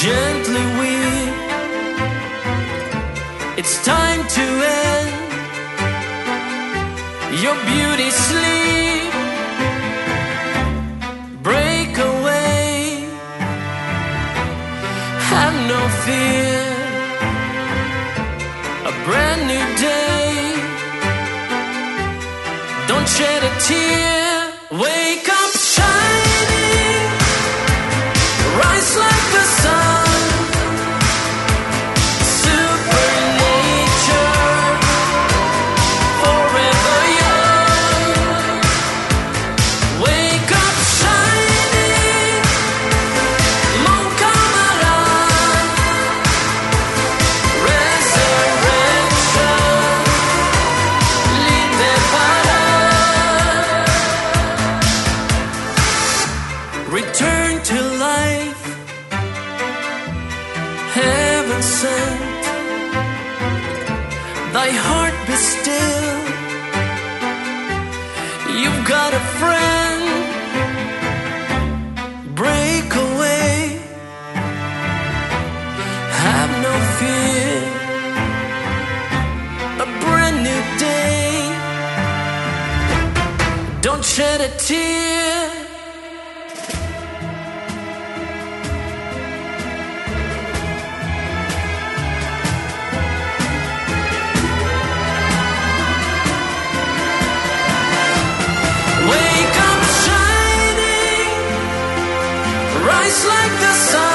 gently weep. It's time to end your beauty sleep. Break away, have no fear. A brand new day, don't shed a tear. Wake up shining, rise like the sun. Supernature, forever young. Wake up shining, mon come alive. Resurrection, linde para. Return to life, heaven sent. Thy heart be still, you've got a friend. Break away, have no fear. A brand new day, don't shed a tear. Wake up shining, rise like the sun.